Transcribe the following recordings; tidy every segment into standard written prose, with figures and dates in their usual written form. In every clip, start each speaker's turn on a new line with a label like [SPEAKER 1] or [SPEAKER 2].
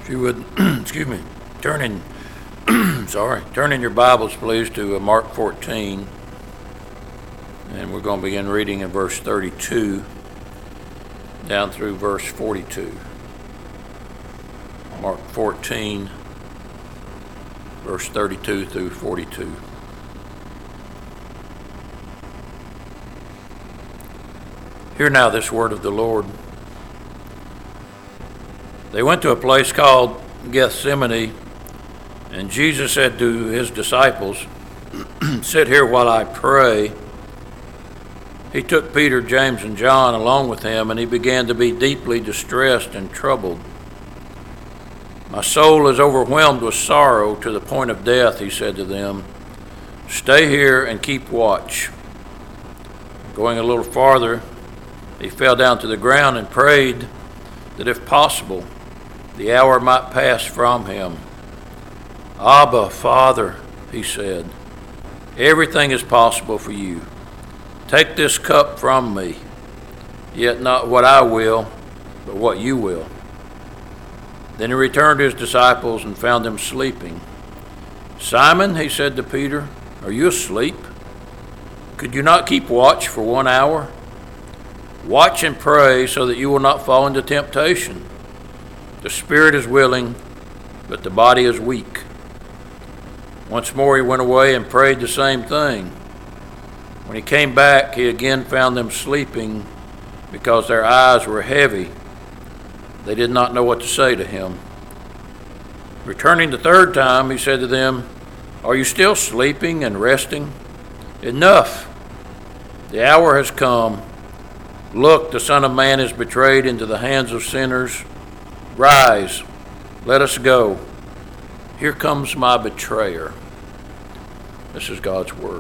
[SPEAKER 1] If you would, excuse me, turn in your Bibles, please, to Mark 14. And we're going to begin reading in verse 32 down through verse 42. Mark 14, verse 32 through 42. Hear now this word of the Lord. They went to a place called Gethsemane, and Jesus said to his disciples, "Sit here while I pray." He took Peter, James, and John along with him, and he began to be deeply distressed and troubled. "My soul is overwhelmed with sorrow to the point of death," he said to them. "Stay here and keep watch." Going a little farther, he fell down to the ground and prayed that if possible, the hour might pass from him. "Abba, Father," he said, "everything is possible for you. Take this cup from me, yet not what I will, but what you will." Then he returned to his disciples and found them sleeping. "Simon," he said to Peter, "are you asleep? Could you not keep watch for 1 hour? Watch and pray so that you will not fall into temptation. The spirit is willing, but the body is weak." Once more he went away and prayed the same thing. When he came back, he again found them sleeping because their eyes were heavy. They did not know what to say to him. Returning the third time, he said to them, "Are you still sleeping and resting? Enough! The hour has come. Look, the Son of Man is betrayed into the hands of sinners. Rise, let us go. Here comes my betrayer." This is God's word.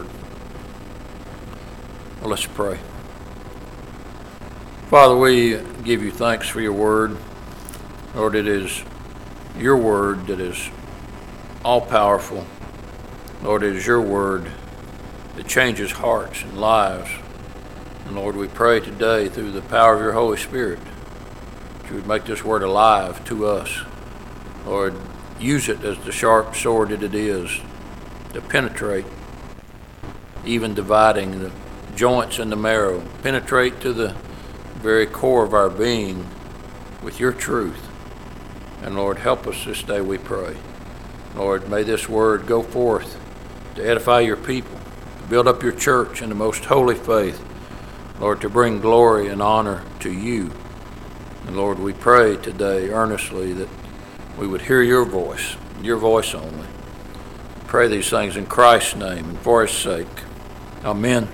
[SPEAKER 1] Well, let's pray. Father, we give you thanks for your word. Lord, it is your word that is all-powerful. Lord, it is your word that changes hearts and lives. And Lord, we pray today through the power of your Holy Spirit that you would make this word alive to us. Lord, use it as the sharp sword that it is to penetrate, even dividing the joints and the marrow, penetrate to the very core of our being with your truth. And Lord, help us this day, we pray. Lord, may this word go forth to edify your people, to build up your church in the most holy faith, Lord, to bring glory and honor to you. And Lord, we pray today earnestly that we would hear your voice only. Pray these things in Christ's name and for his sake. Amen.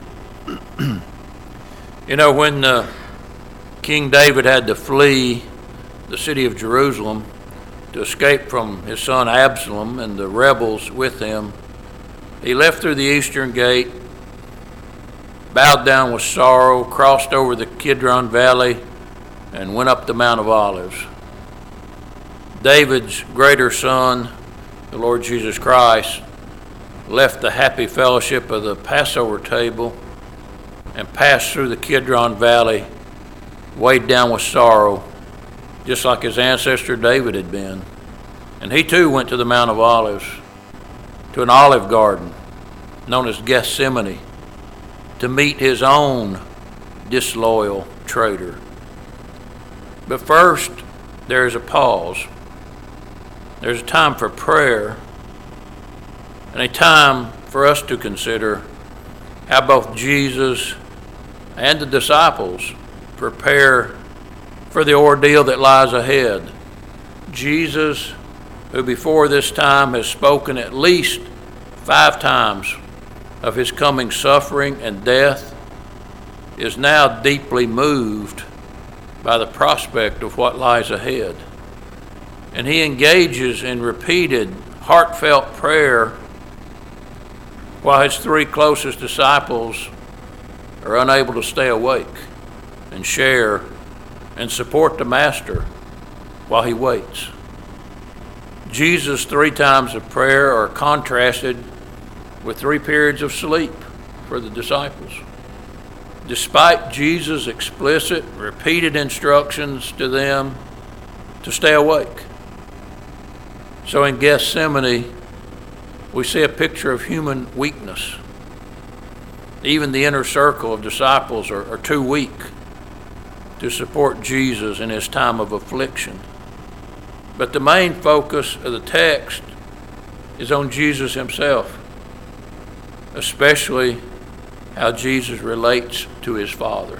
[SPEAKER 1] You know, when King David had to flee the city of Jerusalem to escape from his son Absalom and the rebels with him, he left through the eastern gate, bowed down with sorrow, crossed over the Kidron Valley, and went up the Mount of Olives. David's greater son, the Lord Jesus Christ, left the happy fellowship of the Passover table and passed through the Kidron Valley, weighed down with sorrow, just like his ancestor David had been. And he too went to the Mount of Olives, to an olive garden known as Gethsemane, to meet his own disloyal traitor. But first, there is a pause. There's a time for prayer and a time for us to consider how both Jesus and the disciples prepare for the ordeal that lies ahead. Jesus, who before this time has spoken at least 5 times of his coming suffering and death, is now deeply moved by the prospect of what lies ahead. And he engages in repeated, heartfelt prayer while his 3 closest disciples are unable to stay awake and share and support the Master while he waits. Jesus' 3 times of prayer are contrasted with 3 periods of sleep for the disciples. Despite Jesus' explicit, repeated instructions to them to stay awake, So in Gethsemane, we see a picture of human weakness. Even the inner circle of disciples are too weak to support Jesus in his time of affliction. But the main focus of the text is on Jesus himself, especially how Jesus relates to his Father.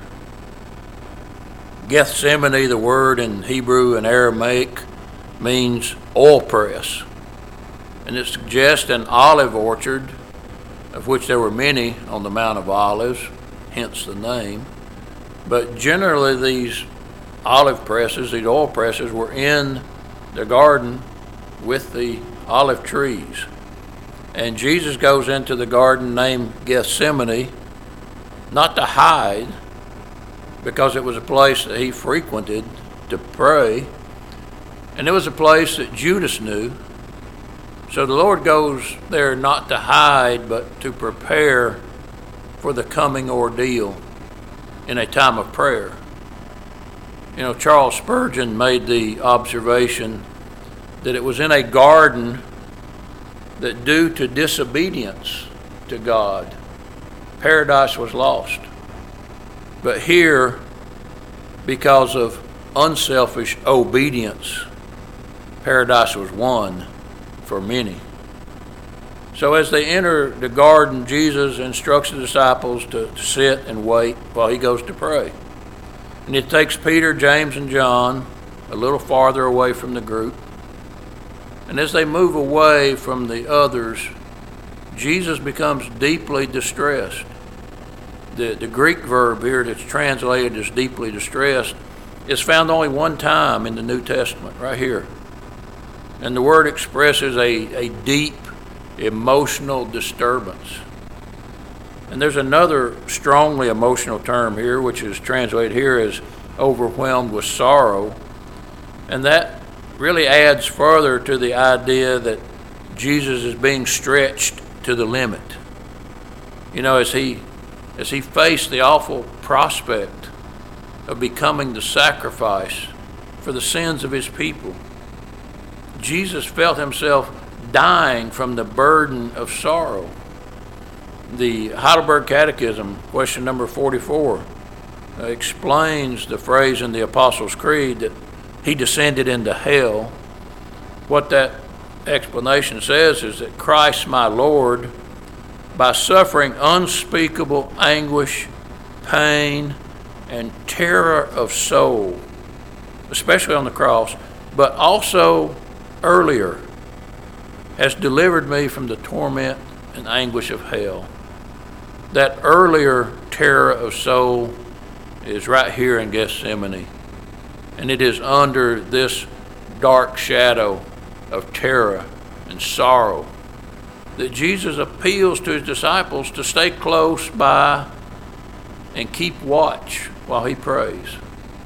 [SPEAKER 1] Gethsemane, the word in Hebrew and Aramaic, means oil press, and it suggests an olive orchard, of which there were many on the Mount of Olives, hence the name. But generally these olive presses, these oil presses, were in the garden with the olive trees. And Jesus goes into the garden named Gethsemane, not to hide, because it was a place that he frequented to pray, and it was a place that Judas knew. So the Lord goes there not to hide, but to prepare for the coming ordeal in a time of prayer. You know, Charles Spurgeon made the observation that it was in a garden that, due to disobedience to God, paradise was lost. But here, because of unselfish obedience, paradise was won for many. So as they enter the garden, Jesus instructs the disciples to sit and wait while he goes to pray. And it takes Peter, James, and John a little farther away from the group. And as they move away from the others, Jesus becomes deeply distressed. The Greek verb here that's translated as deeply distressed is found only one time in the New Testament, right here. And the word expresses a deep emotional disturbance. And there's another strongly emotional term here, which is translated here as overwhelmed with sorrow. And that really adds further to the idea that Jesus is being stretched to the limit. You know, as he faced the awful prospect of becoming the sacrifice for the sins of his people, Jesus felt himself dying from the burden of sorrow. The Heidelberg Catechism, question number 44, explains the phrase in the Apostles' Creed that he descended into hell. What that explanation says is that Christ, my Lord, by suffering unspeakable anguish, pain, and terror of soul, especially on the cross, but also earlier, has delivered me from the torment and anguish of hell. That earlier terror of soul is right here in Gethsemane, and it is under this dark shadow of terror and sorrow that Jesus appeals to his disciples to stay close by and keep watch while he prays.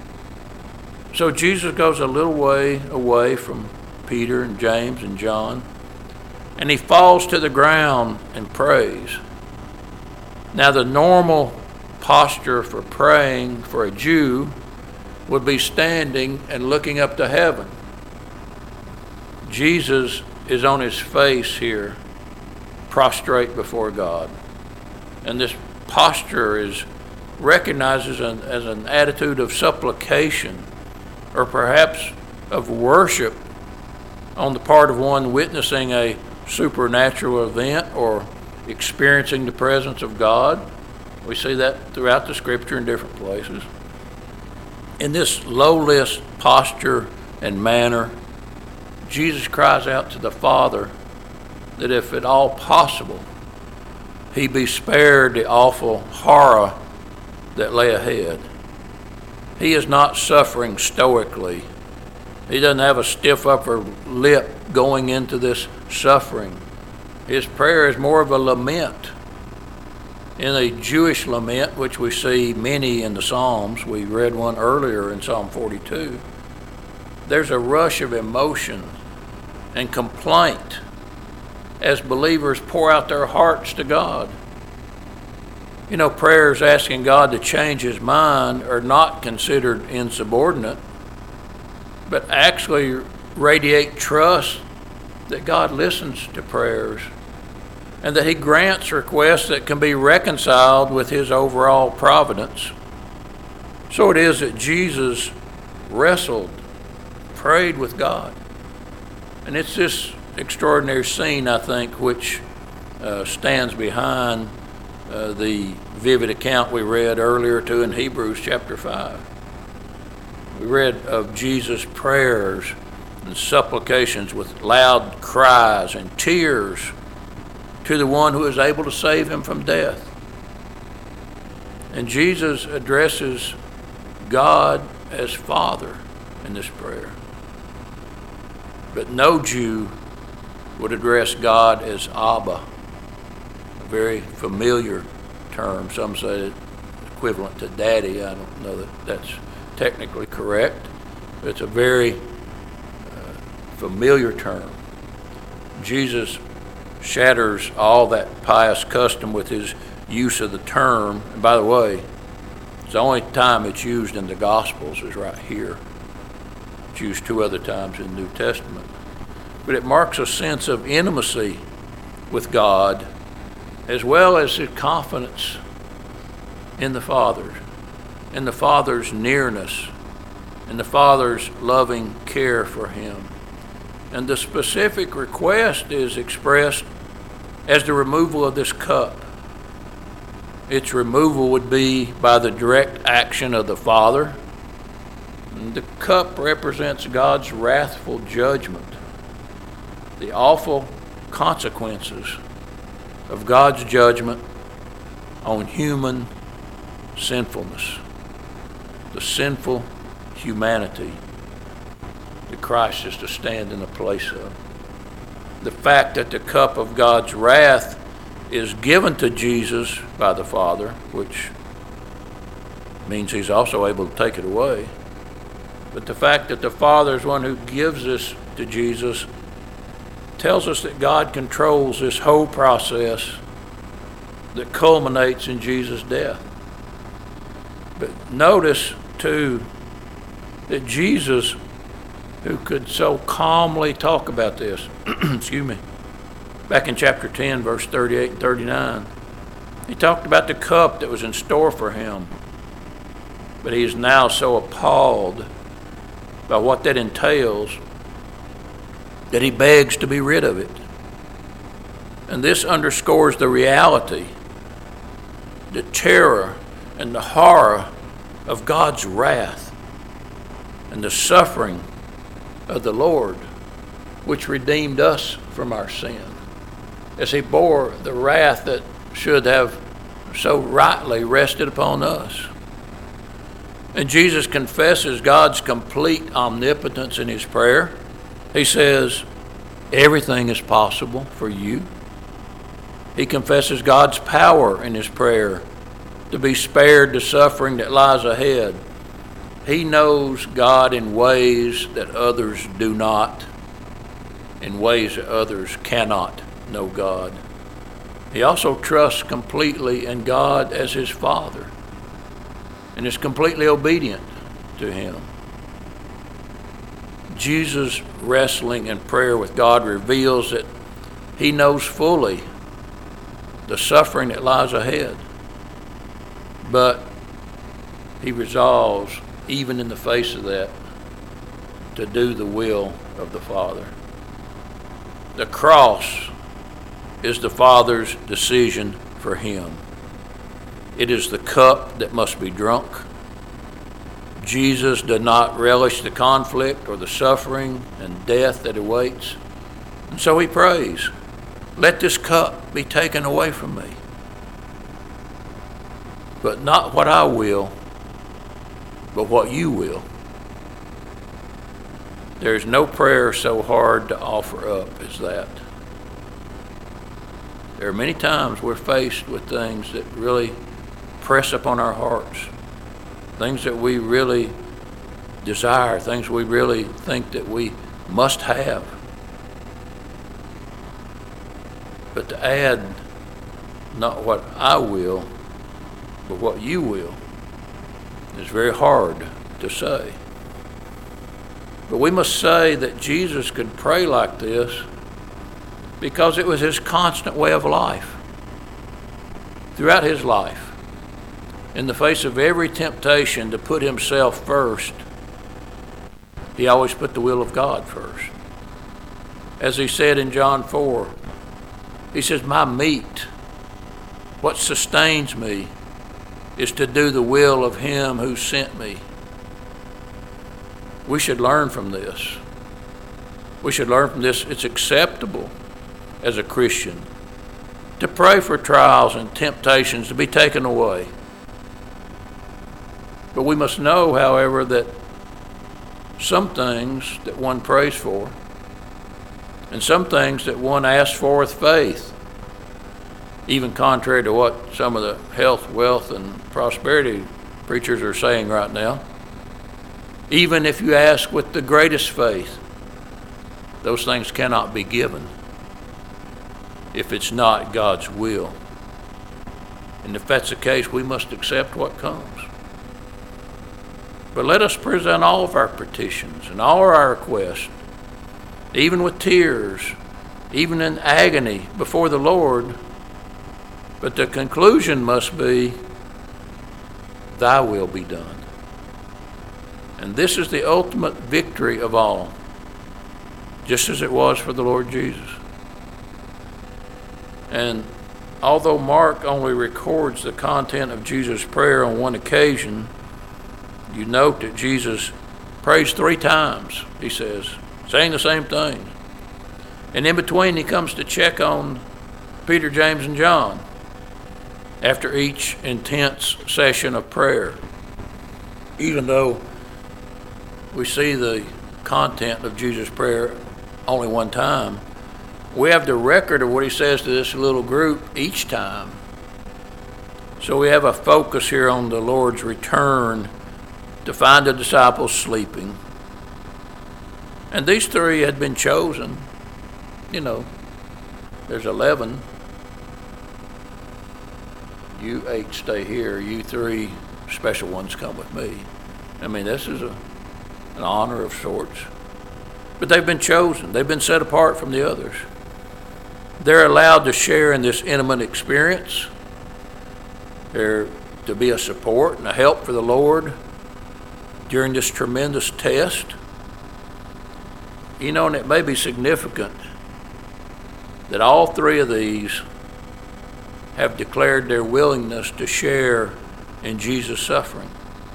[SPEAKER 1] So Jesus goes a little way away from Peter and James and John, and he falls to the ground and prays. Now, the normal posture for praying for a Jew would be standing and looking up to heaven. Jesus is on his face here, prostrate before God. And this posture is recognized as an attitude of supplication, or perhaps of worship on the part of one witnessing a supernatural event or experiencing the presence of God. We see that throughout the scripture in different places. In this lowliest posture and manner, Jesus cries out to the Father that if at all possible, he be spared the awful horror that lay ahead. He is not suffering stoically. He doesn't have a stiff upper lip going into this suffering. His prayer is more of a lament. In a Jewish lament, which we see many in the Psalms, we read one earlier in Psalm 42, there's a rush of emotion and complaint as believers pour out their hearts to God. You know, prayers asking God to change his mind are not considered insubordinate, but actually radiate trust that God listens to prayers and that he grants requests that can be reconciled with his overall providence. So it is that Jesus wrestled, prayed with God. And it's this extraordinary scene, I think, which stands behind the vivid account we read earlier too in Hebrews chapter 5. We read of Jesus' prayers and supplications with loud cries and tears to the one who is able to save him from death. And Jesus addresses God as Father in this prayer. But no Jew would address God as Abba, a very familiar term. Some say it's equivalent to daddy. I don't know that that's technically correct, but it's a very familiar term. Jesus shatters all that pious custom with his use of the term. And by the way, it's the only time it's used in the Gospels is right here. It's used 2 other times in the New Testament. But it marks a sense of intimacy with God as well as his confidence in the Father, in the Father's nearness, in the Father's loving care for him. And the specific request is expressed as the removal of this cup. Its removal would be by the direct action of the Father. And the cup represents God's wrathful judgment, the awful consequences of God's judgment on human sinfulness, the sinful humanity that Christ is to stand in the place of. The fact that the cup of God's wrath is given to Jesus by the Father, which means he's also able to take it away. But the fact that the Father is one who gives this to Jesus tells us that God controls this whole process that culminates in Jesus' death. But notice, too, that Jesus, who could so calmly talk about this, excuse me, back in chapter 10, verse 38 and 39, he talked about the cup that was in store for him. But he is now so appalled by what that entails that he begs to be rid of it. And this underscores the reality, the terror, and the horror of God's wrath and the suffering of the Lord, which redeemed us from our sin, as he bore the wrath that should have so rightly rested upon us. And Jesus confesses God's complete omnipotence in his prayer. He says, everything is possible for you. He confesses God's power in his prayer to be spared the suffering that lies ahead. He knows God in ways that others do not, in ways that others cannot know God. He also trusts completely in God as his Father and is completely obedient to him. Jesus' wrestling in prayer with God reveals that he knows fully the suffering that lies ahead, but he resolves, even in the face of that, to do the will of the Father. The cross is the Father's decision for him. It is the cup that must be drunk. Jesus did not relish the conflict or the suffering and death that awaits. And so he prays, let this cup be taken away from me. But not what I will, but what you will. There's no prayer so hard to offer up as that. There are many times we're faced with things that really press upon our hearts, things that we really desire, things we really think that we must have. But to add, not what I will, but what you will, is very hard to say. But we must say that Jesus could pray like this because it was his constant way of life. Throughout his life, in the face of every temptation to put himself first, he always put the will of God first. As he said in John 4, he says, my meat, what sustains me, is to do the will of him who sent me. We should learn from this. We should learn from this. It's acceptable as a Christian to pray for trials and temptations to be taken away. But we must know, however, that some things that one prays for and some things that one asks for with faith, even contrary to what some of the health, wealth, and prosperity preachers are saying right now, even if you ask with the greatest faith, those things cannot be given if it's not God's will. And if that's the case, we must accept what comes. But let us present all of our petitions and all our requests, even with tears, even in agony before the Lord. But the conclusion must be, thy will be done. And this is the ultimate victory of all, just as it was for the Lord Jesus. And although Mark only records the content of Jesus' prayer on one occasion, you note that Jesus prays 3 times, he says, saying the same thing. And in between, he comes to check on Peter, James, and John after each intense session of prayer. Even though we see the content of Jesus' prayer only one time, we have the record of what he says to this little group each time. So we have a focus here on the Lord's return to find the disciples sleeping. And these 3 had been chosen. You know, there's 11. You 8 stay here. You 3 special ones come with me. I mean, this is an honor of sorts. But they've been chosen. They've been set apart from the others. They're allowed to share in this intimate experience. They're to be a support and a help for the Lord during this tremendous test. You know, and it may be significant that all 3 of these have declared their willingness to share in Jesus' suffering.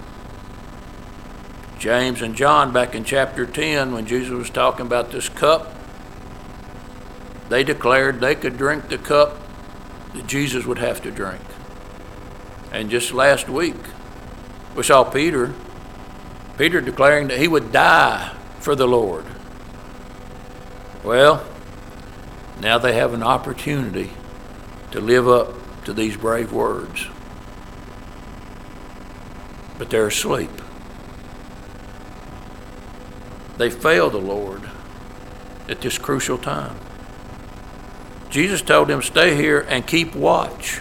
[SPEAKER 1] James and John, back in chapter 10, when Jesus was talking about this cup, they declared they could drink the cup that Jesus would have to drink. And just last week, we saw Peter declaring that he would die for the Lord. Well, now they have an opportunity to live up to these brave words. But they're asleep. They fail the Lord at this crucial time. Jesus told them, stay here and keep watch.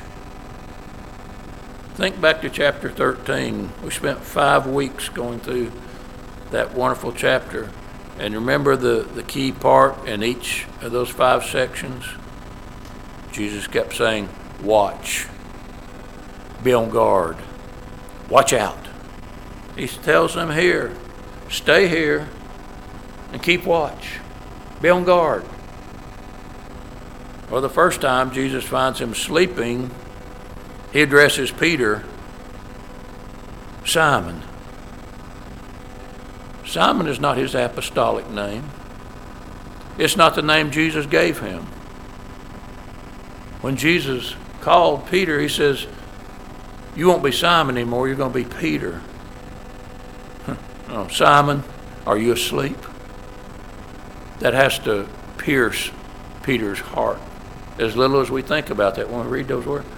[SPEAKER 1] Think back to chapter 13. We spent 5 weeks going through that wonderful chapter. And remember the key part in each of those 5 sections? Jesus kept saying, watch. Be on guard. Watch out. He tells them here, stay here and keep watch. Be on guard. Well, the first time Jesus finds him sleeping, he addresses Peter, Simon. Simon is not his apostolic name. It's not the name Jesus gave him. When Jesus called Peter, he says, you won't be Simon anymore, you're going to be Peter. Oh, Simon, are you asleep? That has to pierce Peter's heart. As little as we think about that when we read those words.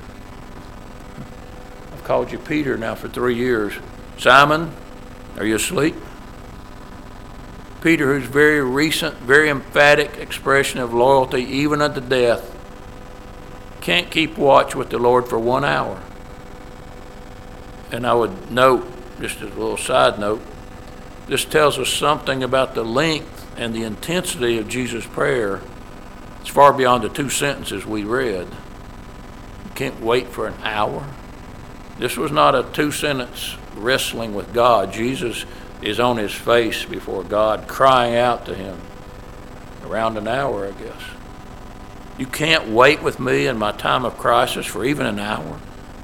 [SPEAKER 1] I've called you Peter now for 3 years. Simon, are you asleep? Peter, whose very recent, very emphatic expression of loyalty, even unto death, can't keep watch with the Lord for 1 hour. And I would note, just as a little side note, this tells us something about the length and the intensity of Jesus' prayer It's far beyond the 2 sentences we read. You can't wait for an hour. This was not a 2-sentence wrestling with God. Jesus is on his face before God, crying out to him. Around an hour, I guess. You can't wait with me in my time of crisis for even an hour.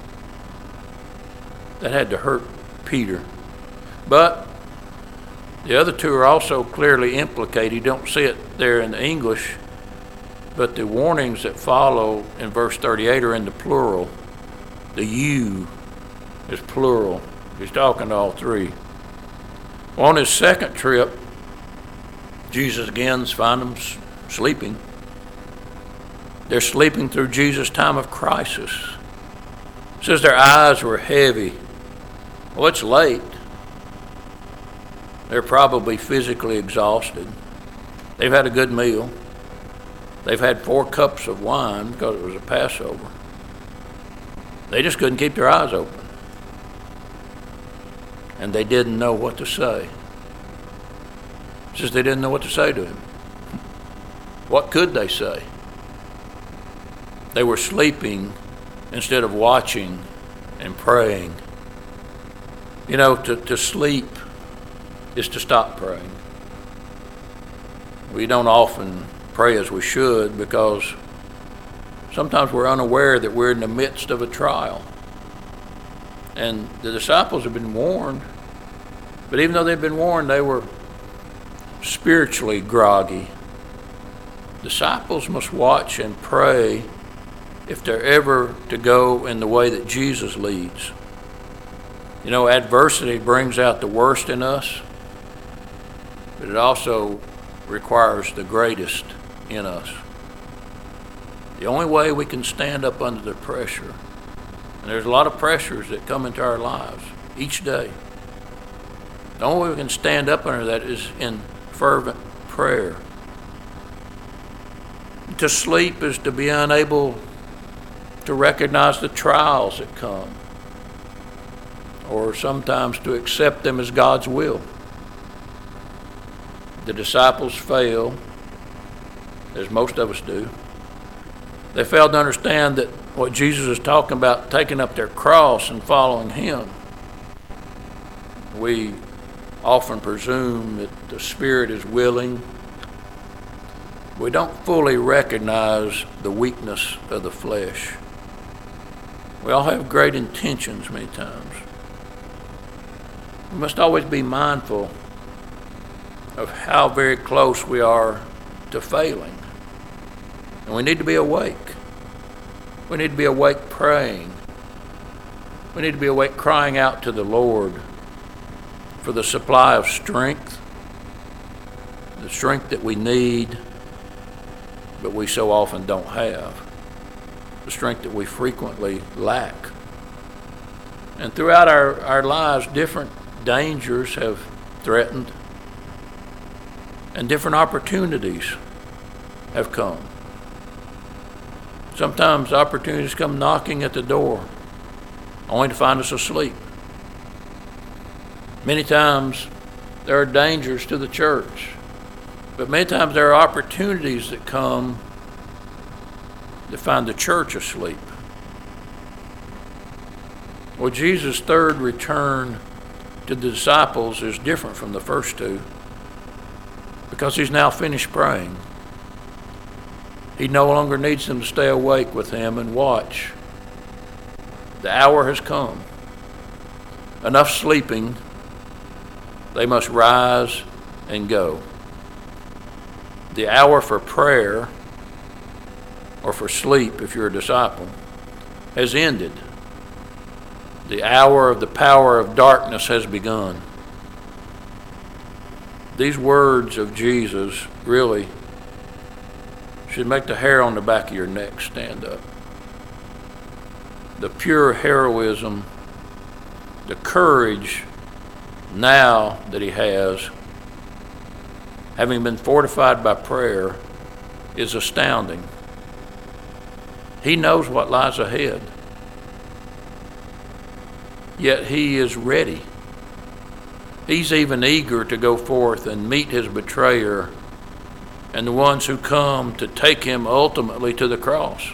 [SPEAKER 1] That had to hurt Peter. But the other two are also clearly implicated. You don't see it there in the English, but the warnings that follow in verse 38 are in the plural. The you is plural. He's talking to all three. On his second trip, Jesus again finds them sleeping. They're sleeping through Jesus' time of crisis. It says their eyes were heavy. Well, it's late. They're probably physically exhausted. They've had a good meal. They've had 4 cups of wine because it was a Passover. They just couldn't keep their eyes open. And they didn't know what to say. It says they didn't know what to say to him. What could they say? They were sleeping instead of watching and praying. You know, to sleep is to stop praying. We don't often pray as we should because sometimes we're unaware that we're in the midst of a trial. And the disciples have been warned, but even though they've been warned, they were spiritually groggy. Disciples must watch and pray if they're ever to go in the way that Jesus leads. You know, adversity brings out the worst in us, but it also requires the greatest in us. The only way we can stand up under the pressure, and there's a lot of pressures that come into our lives each day. The only way we can stand up under that is in fervent prayer. To sleep is to be unable to recognize the trials that come, or sometimes to accept them as God's will. The disciples fail, as most of us do. They failed to understand that what Jesus is talking about, taking up their cross and following him. We often presume that the spirit is willing. We don't fully recognize the weakness of the flesh. We all have great intentions many times. We must always be mindful of how very close we are to failing. And we need to be awake. We need to be awake praying. We need to be awake crying out to the Lord for the supply of strength, the strength that we need, but we so often don't have, the strength that we frequently lack. And throughout our lives, different dangers have threatened, and different opportunities have come. Sometimes opportunities come knocking at the door, only to find us asleep. Many times there are dangers to the church, but many times there are opportunities that come to find the church asleep. Well, Jesus' third return to the disciples is different from the first two because he's now finished praying. He no longer needs them to stay awake with him and watch. The hour has come. Enough sleeping. They must rise and go. The hour for prayer, or for sleep if you're a disciple, has ended. The hour of the power of darkness has begun. These words of Jesus really should make the hair on the back of your neck stand up. The pure heroism, the courage now that he has, having been fortified by prayer, is astounding. He knows what lies ahead, yet he is ready. He's even eager to go forth and meet his betrayer and the ones who come to take him ultimately to the cross.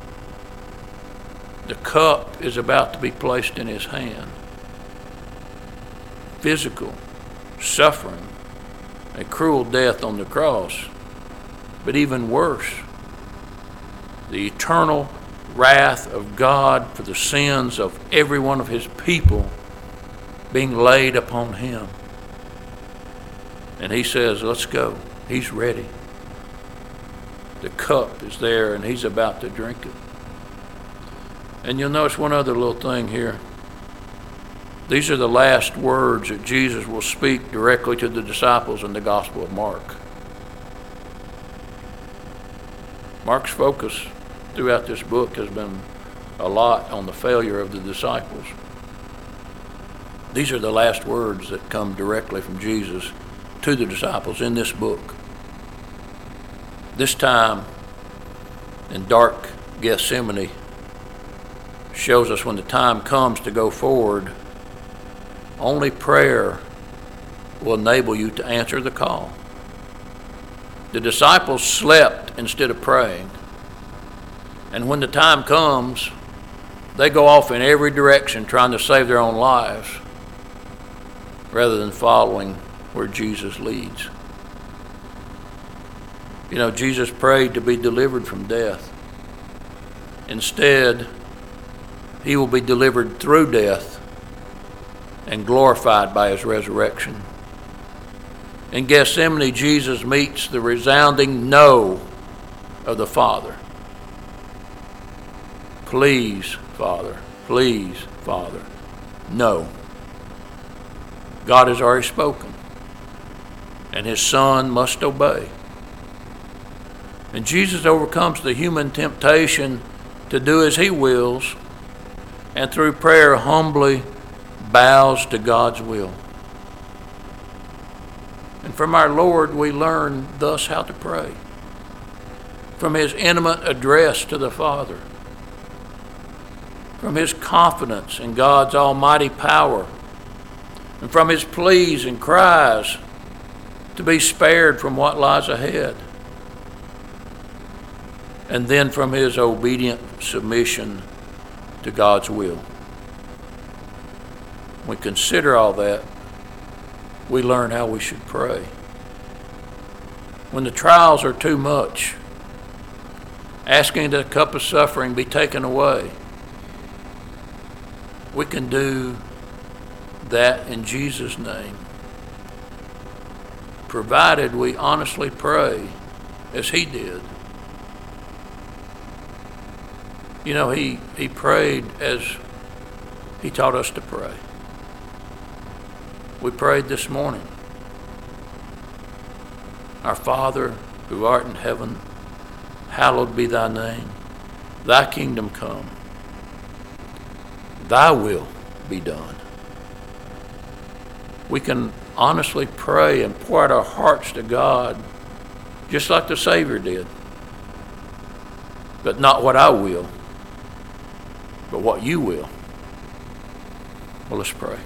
[SPEAKER 1] The cup is about to be placed in his hand. Physical suffering, a cruel death on the cross, but even worse, the eternal wrath of God for the sins of every one of his people being laid upon him. And he says, let's go. He's ready. The cup is there and he's about to drink it. And you'll notice one other little thing here. These are the last words that Jesus will speak directly to the disciples in the Gospel of Mark. Mark's focus throughout this book has been a lot on the failure of the disciples. These are the last words that come directly from Jesus to the disciples in this book. This time in dark Gethsemane shows us when the time comes to go forward, only prayer will enable you to answer the call. The disciples slept instead of praying. And when the time comes, they go off in every direction trying to save their own lives rather than following where Jesus leads. You know, Jesus prayed to be delivered from death. Instead, he will be delivered through death and glorified by his resurrection. In Gethsemane, Jesus meets the resounding no of the Father. Please, Father. Please, Father. No. God has already spoken, and his Son must obey. And Jesus overcomes the human temptation to do as he wills, and through prayer humbly bows to God's will. And from our Lord we learn thus how to pray. From his intimate address to the Father. From his confidence in God's almighty power. And from his pleas and cries to be spared from what lies ahead. And then from his obedient submission to God's will. When we consider all that, we learn how we should pray. When the trials are too much, asking that the cup of suffering be taken away, we can do that in Jesus' name, provided we honestly pray as he did. You know, he prayed as he taught us to pray. We prayed this morning. Our Father, who art in heaven, hallowed be thy name. Thy kingdom come. Thy will be done. We can honestly pray and pour out our hearts to God, just like the Savior did. But not what I will, but what you will. Well, let's pray.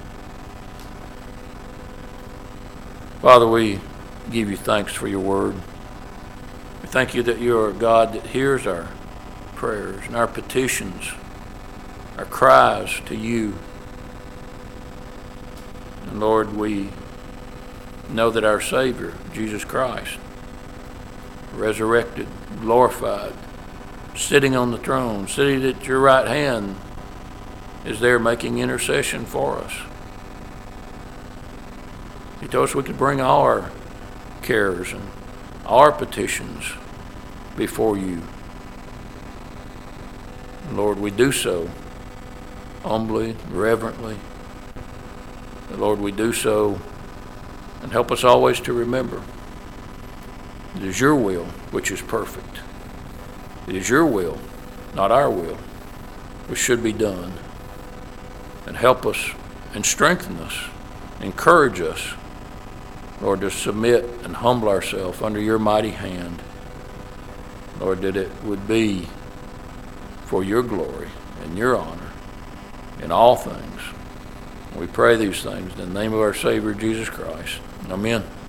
[SPEAKER 1] Father, we give you thanks for your word. We thank you that you're a God that hears our prayers and our petitions, our cries to you. And Lord, we know that our Savior, Jesus Christ, resurrected, glorified, sitting on the throne, sitting at your right hand, is there making intercession for us. He told us we could bring our cares and our petitions before you. And Lord, we do so humbly, reverently. And Lord, we do so, and help us always to remember it is your will which is perfect. It is your will, not our will, which should be done. And help us and strengthen us, encourage us, Lord, to submit and humble ourselves under your mighty hand. Lord, that it would be for your glory and your honor in all things. We pray these things in the name of our Savior, Jesus Christ. Amen.